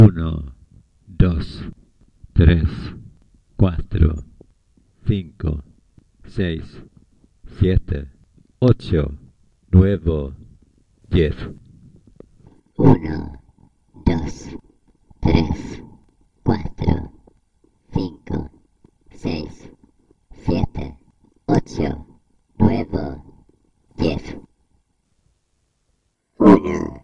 Uno, dos, tres, cuatro, cinco, seis, siete, ocho, nueve, 10. Uno, dos, tres, cuatro, cinco, seis, siete, ocho, nueve, 10. Uno,